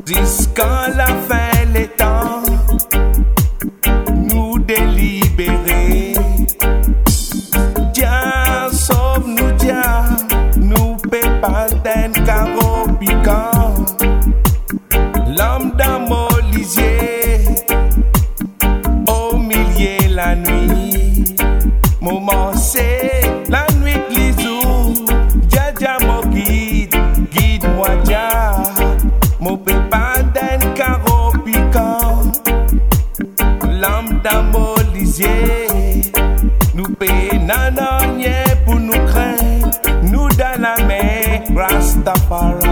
Jusqu'à la fin les temps, nous délibérer. Dia sauve-nous, Dia, nous paie pas d'un carreau piquant. L'âme d'un molisier, au milieu la nuit. Moment c'est la nuit glisou. Dia Dia mo guide, guide-moi Dia. Mo paie pas d'un carreau piquant. L'âme d'un molisier, nous paie nanonier pour nous craindre. Nous dans la main, Rastafari.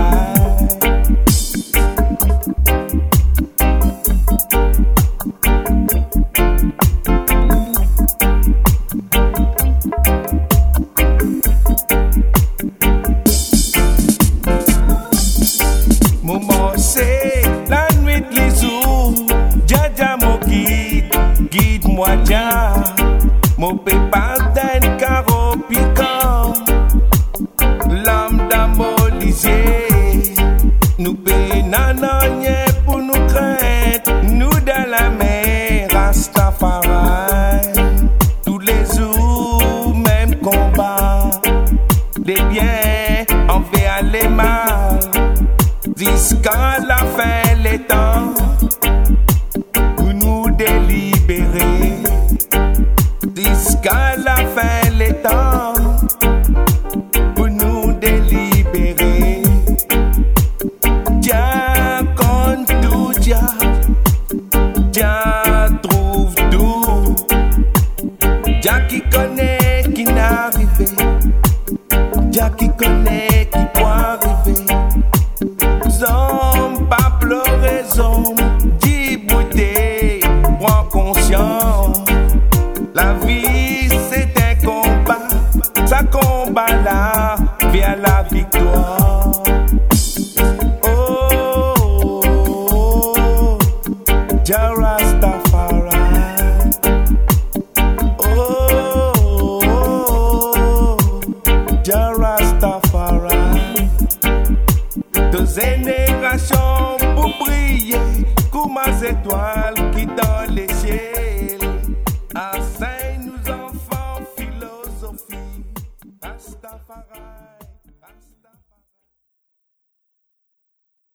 Moment c'est la nuit de l'isou. Dia Dia mo guide, guide-moi Dia. Mo paie pas d'un carreau piquant. L'âme d'un molisier, nous paie nanonier pour nous craindre. Nous dans la mer, Rastafari. Tous les jours, même combat. Les biens envers les mal. Jusqu'à la fin les temps, pour nous délibérer. Jusqu'à la fin les temps, pour nous délibérer. Dia compte tout, Dia, Dia trouve tout. Dia qui connaît qui n'arrive, Dia qui connaît qui peut arriver. Zom, pas pleurer, zom, dis beauté, prends conscience. La vie c'est un combat, ça combat là,